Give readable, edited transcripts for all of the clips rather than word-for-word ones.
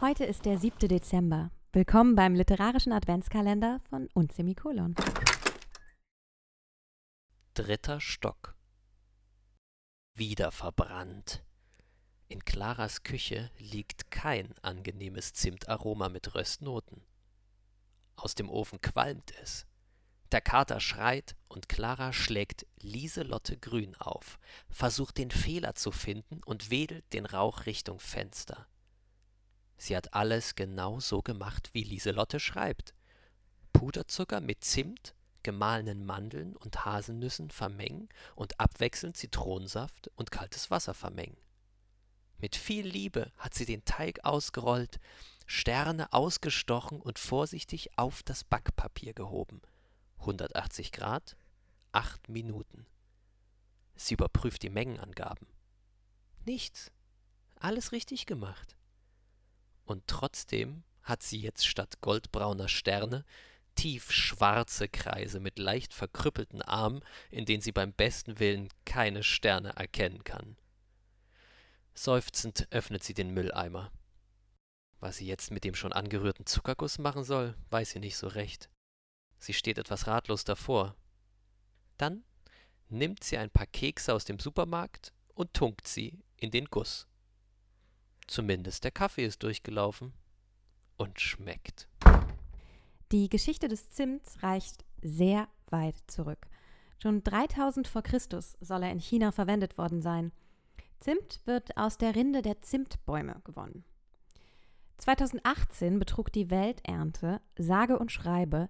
Heute ist der 7. Dezember. Willkommen beim literarischen Adventskalender von Unsemikolon. 3. Stock. Wieder verbrannt. In Claras Küche liegt kein angenehmes Zimtaroma mit Röstnoten. Aus dem Ofen qualmt es. Der Kater schreit und Clara schlägt Lieselotte Grün auf, versucht den Fehler zu finden und wedelt den Rauch Richtung Fenster. Sie hat alles genau so gemacht, wie Lieselotte schreibt. Puderzucker mit Zimt, gemahlenen Mandeln und Haselnüssen vermengen und abwechselnd Zitronensaft und kaltes Wasser vermengen. Mit viel Liebe hat sie den Teig ausgerollt, Sterne ausgestochen und vorsichtig auf das Backpapier gehoben. 180 Grad, 8 Minuten. Sie überprüft die Mengenangaben. Nichts. Alles richtig gemacht. Und trotzdem hat sie jetzt statt goldbrauner Sterne tiefschwarze Kreise mit leicht verkrüppelten Armen, in denen sie beim besten Willen keine Sterne erkennen kann. Seufzend öffnet sie den Mülleimer. Was sie jetzt mit dem schon angerührten Zuckerguss machen soll, weiß sie nicht so recht. Sie steht etwas ratlos davor. Dann nimmt sie ein paar Kekse aus dem Supermarkt und tunkt sie in den Guss. Zumindest der Kaffee ist durchgelaufen und schmeckt. Die Geschichte des Zimts reicht sehr weit zurück. Schon 3000 vor Christus soll er in China verwendet worden sein. Zimt wird aus der Rinde der Zimtbäume gewonnen. 2018 betrug die Welternte, sage und schreibe,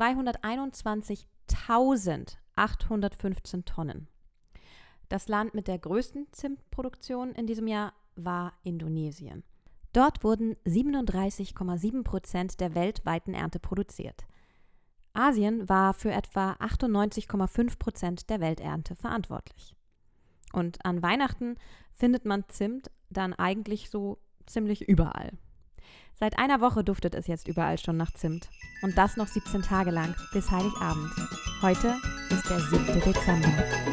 221.815 Tonnen. Das Land mit der größten Zimtproduktion in diesem Jahr war Indonesien. Dort wurden 37,7% der weltweiten Ernte produziert. Asien war für etwa 98,5% der Welternte verantwortlich. Und an Weihnachten findet man Zimt dann eigentlich so ziemlich überall. Seit einer Woche duftet es jetzt überall schon nach Zimt. Und das noch 17 Tage lang, bis Heiligabend. Heute ist der 7. Dezember.